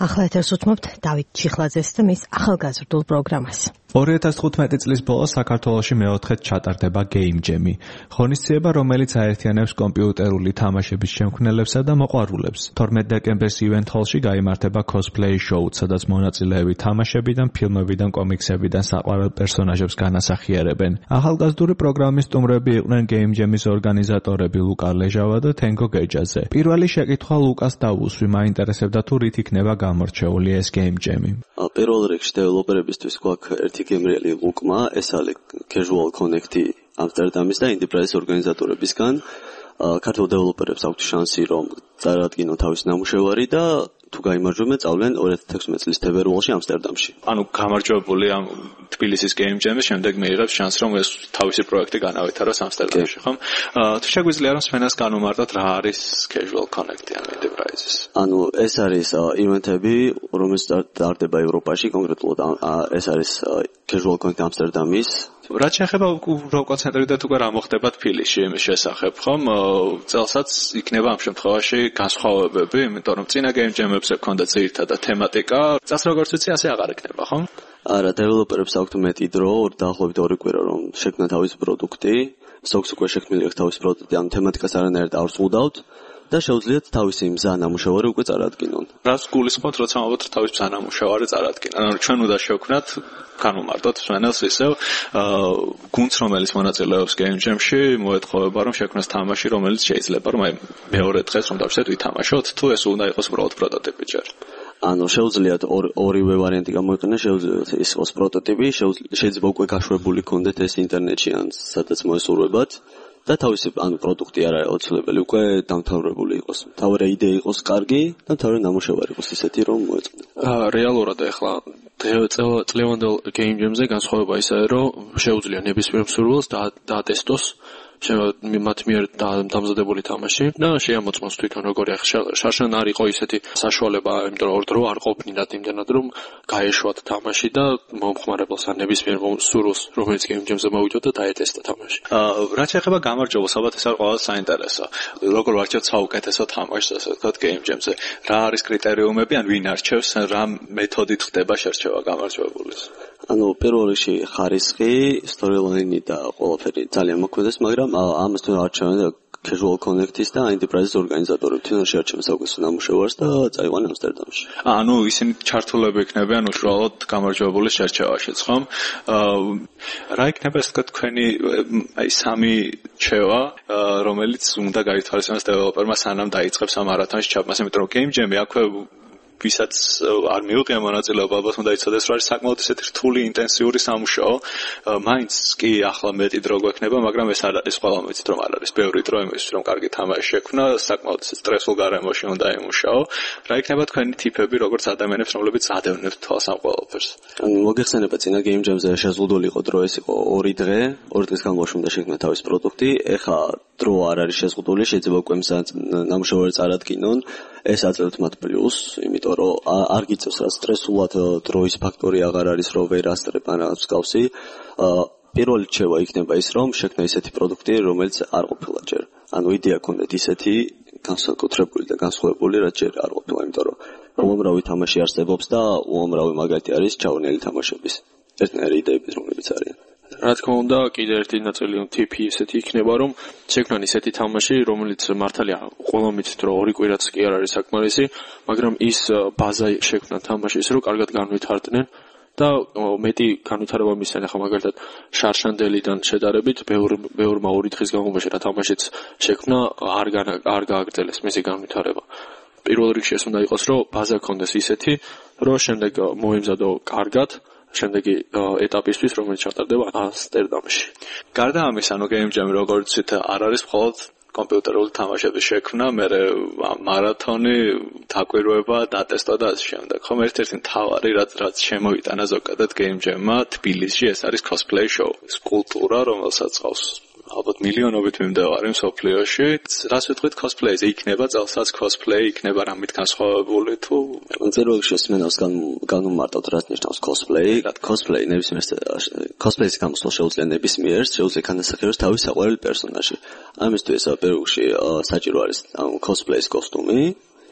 ახლა ეთერს უთმობთ დავით ჩიხლაძეს და მის ახალგაზრდულ პროგრამას. 2015 წლის ბოლოს საქართველოში მეოთხედ ჩატარდება Game Jam-ი, ღონისძიება, რომელიც აერთიანებს კომპიუტერული თამაშების შემქმნელებსა და მოყვარულებს. 12 დეკემბერს Event Hall-ში გაიმართება cosplay show, სადაც მონაწილეები თამაშებიდან, ფილმებიდან, კომიქსებიდან საყვარელ პერსონაჟებს განასახიერებენ. ახალგაზრდული პროგრამის სტუმრები იყვნენ Game Jam-ის ორგანიზატორები ლუკა ლეჟავა და თენგო გეჯაძე. პირველი შეკითხვა ლუკას დავუსვი, მაინტერესებდა თუ რით იქნება გამორჩეული ეს Game Jam-ი. პირველ რიგში დეველოპერებისთვის გვაქვს ერთი გემრიელი ლუკმა, ეს არის Casual Connect ამსტერდამის და Enterprise ორგანიზატორებისგან. ქართულ დეველოპერებს აქვთ შანსი, რომ წარადგინონ თავისი ნამუშევარი და თუ გაიმარჯვებენ, წავლენ 2016 წლის თებერვალში ამსტერდამში. ანუ გამარჯვებული ამ თბილისის Game Jam-ის შემდეგ მეიღებს შანსს, რომ ეს თავისი პროექტი განავითაროს ამსტერდამში, ხომ? თუ შეგვიძლია რომ სვენას განუმარტოთ, რა არის Casual Connect ან Enterprises? ანუ ეს არის ივენთები, რომელიც ტარდება ევროპაში, კონკრეტულად ეს არის Casual Connect ამსტერდამის. რაც შეეხება რო კონცენტრირდეთ უკვე რა მოხდება თბილისში იმის შესახებ, ხომ? წელსაც იქნება ამ შემთხვევაში განსხვავებები, იმიტომ რომ წინა Game Jam-ებზე ქონდა ძირითადად თემატიკა. წელს როგორც ვიცი, ასე აღარ იქნება, ხო? არა, დეველოპერებს აქვთ მეტი დრო, დაახლოებით 2 კვირა რომ შექმნათ თავისი პროდუქტი. სოქს უკვე შექმნილი აქვს თავისი პროდუქტი, ანუ თემატიკას არანაირად არ ვწუხავთ. და შეუძლიათ თავისი მზა ნამუშევარი უკვე წარადგინონ. რაც გულისხმობთ, როცა ამბობთ თავის მზა ნამუშევარი წარადგინონ. ანუ ჩვენ უნდა შევქმნათ, განუმარტოთ სვენელს ისევ, გუნდს, რომელიც მონაწილეობს Game Jam-ში, მოეთხოვება, რომ შექმნას თამაში, რომელიც შეიძლება, რომ მეორე დღეს რომ დავშეთ ვითამაშოთ, თუ ეს უნდა იყოს უბრალოდ პროტოტიპი ჯერ. ანუ შეუძლიათ ორივე ვარიანტი გამოიყენოს, შეუძლიათ ის იყოს პროტოტიპი, შეიძლება უკვე გაშვებული კონდეთ ეს ინტერნეტში ან სადაც მოესურვებათ. და თავისი პროდუქტი არა აუცილებელი უკვე დამთავრებული იყოს. თავი იდეა იყოს კარგი და თავი ნამუშევარი იყოს ისეთი რომ მოეწყოთ. რეალურად ახლა წლევანდელ Game Jam-ზე განსხვავება ისაა რომ შეუძლია ნებისმიერ მსურველს დაატესტოს მათ მიერ დამზადებული თამაში და შეამოწმოს თვითონ როგორი შარშან არ იყო ისეთი საშუალება, იმიტომ რომ დრო არ ყოფნინათ იმდენად რომ გაეშვათ თამაში და მომხმარებელს ან ნებისმიერ მსურველს, რომელიც Game Jam-ზე მოვიდოდა და დაეტესტა თამაში. რაც შეეხება გამარჯვებას, ალბათ ეს არის ყველა საინტერესო. როგორ ვარჩევთ საუკეთესო თამაშს, ასე ვთქვათ, Game Jam-ზე? რა არის კრიტერიუმები, ან ვინ არჩევს, რა მეთოდით ხდება შერჩევა გამარჯვებულის? ანუ პირველ რიგში ხარისხი, storyline და ყველაფერი ძალიან მოქმედებს, მაგრამ ამას თუ არჩევენ Casual Connect-ის და Enterprise ორგანიზატორები თვითონ შეარჩევენ საუკეთესო ნამუშევარს და წაიყვანენ ამსტერდამში. ანუ ისინი ჩართულები იქნებიან უშუალოდ გამარჯვებულის შერჩევაშიც, ხომ? რა იქნება ეს თქვენი აი სამი რჩევა, რომელიც უნდა გაითვალისწინოს დეველოპერმა სანამ დაიწყებს ამ მარათონის ჩაბმას, იმიტომ რომ Game Jam-ი აქვე ვისაც არ მიუღია მონაწილეობა, ალბათ უნდა იცოდეს, რომ არის საკმაოდ ისეთი რთული, ინტენსიური სამუშაო. მაინც კი ახლა მეტი დრო გვექნება, მაგრამ ეს არ არის ყველა ვიცით, რომ არ არის ბევრი დრო იმისთვის, რომ კარგი თამაში შექმნა, საკმაოდ სტრესულ გარემოში უნდა იმუშაო. რა იქნება თქვენი ტიპები, როგორც ადამიანებს, რომლებიც ადევნებთ თვალს ამ ყველაფერს? მოგეხსენება წინა Game Jam-ზე შეზღუდული იყო დრო, ეს იყო 2 დღე, 2 დღის განმავლობაში უნდა შექმნათ თავის პროდუქტი. ეხლა დრო არ არის შეზღუდული, შეიძლება უკვე ნამუშევარი წარადგინონ. ეს აძლევთ მათ პლუს, იმიტომ რომ არ გიწევს რა სტრესულად დროის ფაქტორი აღარ არის, რომ ვერ ასწრებ ან რაღაც მსგავსი. პირველი რჩევა იქნება ის, რომ შექმნა ისეთი პროდუქტი, რომელიც არ ყოფილა ჯერ. ანუ იდეა ქონდეთ ისეთი განსაკუთრებული და განსხვავებული, რაც ჯერ არ ყოფილა, იმიტომ რომ უამრავი თამაში არსებობს და უამრავი მაგალითი არის ჩავნელი თამაშების. ერთნაირი იდეები, რომლებიც არიან. რა თქმა უნდა, კიდევ ერთი ნაწილი ტიპი ისეთი იქნება, რომ შექმნან ისეთი თამაში, რომელიც მართალია ყველა მიცით, რომ 2 კვირაც კი არ არის საკმარისი, მაგრამ ის ბაზა შექმნან თამაშის, რომ კარგად განვითარდნენ და მეტი განვითარება მისცენ. ახლა მაგალითად შარშანდელიდან შედარებით, ბევრმა 2 დღის განმავლობაში რა თამაშიც შექმნა, არ გააგრძელეს მისი განვითარება. პირველ რიგში ეს უნდა იყოს, რომ ბაზა ქონდეს ისეთი, რომ შემდეგ მოემზადო კარგად შემდეგი ეტაპისთვის, რომელიც ჩატარდება ამსტერდამში. გარდა ამის, ანუ Game Jam, როგორც ვთქვით, არ არის მხოლოდ კომპიუტერული თამაშების შექმნა, მერე მარათონი, დაკვირვება, დატესტა და ასე შემდეგ. ხომ ერთ-ერთი მთავარი, რაც შემოიტანა ზოგადად Game Jam-მა თბილისში, ეს არის cosplay show. ეს კულტურა, რომელსაც ყავს ალბათ მილიონობით მიმდევარი მსოფლიოში. რას ვიტყვით cosplay-ზე? იქნება წელსაც cosplay, იქნება რამით განსხვავებული თუ პირველ რიგში სმენავს განუმარტავთ რაც ნიშნავს cosplay. Cosplay ნებისმიერს cosplay-ის გამოსვლა შეუძლია ნებისმიერს, შეუძლია განასახიეროს თავის საყვარელი პერსონაჟი. ამისთვის პირველ რიგში საჭირო არის cosplay-ის კოსტუმი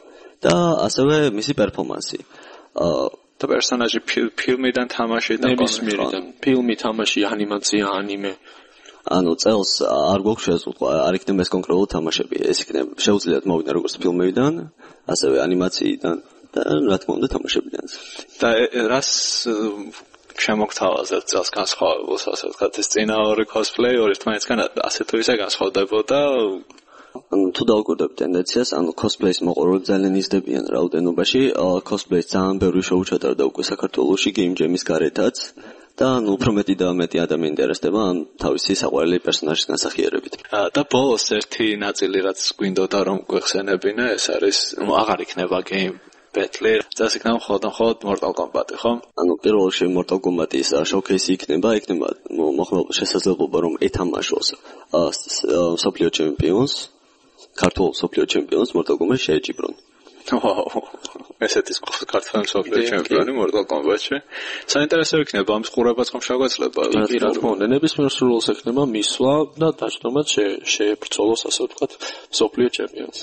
და ასევე მისი პერფორმანსი. და პერსონაჟი ფილმიდან თამაში და ნებისმიერიდან ფილმი, თამაში, ანიმაცია, ანიმე. ანუ წელს არ გვაქვს შეზღუდვა, არ იქნება ეს კონკრეტული თამაშები. ეს იქნება შეუძლიათ მოვიდნენ როგორც ფილმებიდან, ასევე ანიმაციიდან და რა თქმა უნდა თამაშებიდან. და რას შემოგთავაზებთ წელს განსხვავებულს, ასე ვთქვათ, ეს წინა ორი cosplay ორი ერთმანეთისგან ასე თუ ისე განსხვავდებოდა. ანუ თუ დავუკვირდებით ტენდენციას, ანუ cosplays მოყოლოდ ძალიან იზრდებიან რაოდენობაში. cosplays ძალიან ბევრი შოუ ჩატარდა უკვე საქართველოში game jam-ის გარეთაც. და უფრო მეტი და მეტი ადამიანი ინტერესდება ამ თავისი საყვარელი პერსონაჟის განსახიერებით. და ბოლოს ერთი ნაწილი რაც გვინდოდა რომ გვეხსენებინა, ეს არის აღარ იქნება game battle, წელს იქნება მხოლოდ Mortal Kombat-ი, ხო? ანუ პირველ რიგში Mortal Kombat-ის showcase იქნება მოხმარებულ შესაძლებლობა რომ ეთამაშოს მსოფლიო ჩემპიონს, ქართულ მსოფლიო ჩემპიონს Mortal Kombat-ში შეეჭიბრონ. ესეთის ქართული მსოფლიო ჩემპიონი Mortal Kombat-ში. საინტერესო იქნება ამის ყურებაც ხომ შეგვეძლება. კი, რა თქმა უნდა, ნებისმიერ სრულს ექნება მისვლა და დაჯდომად შეებრძოლოს, ასე ვთქვათ, მსოფლიო ჩემპიონს.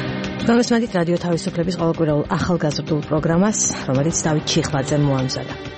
მოგესალმებით რადიო თავისუფლების ყოველკვირეულ ახალგაზრდულ პროგრამას, რომელიც დავით ჩიხლაძემ მოამზადა.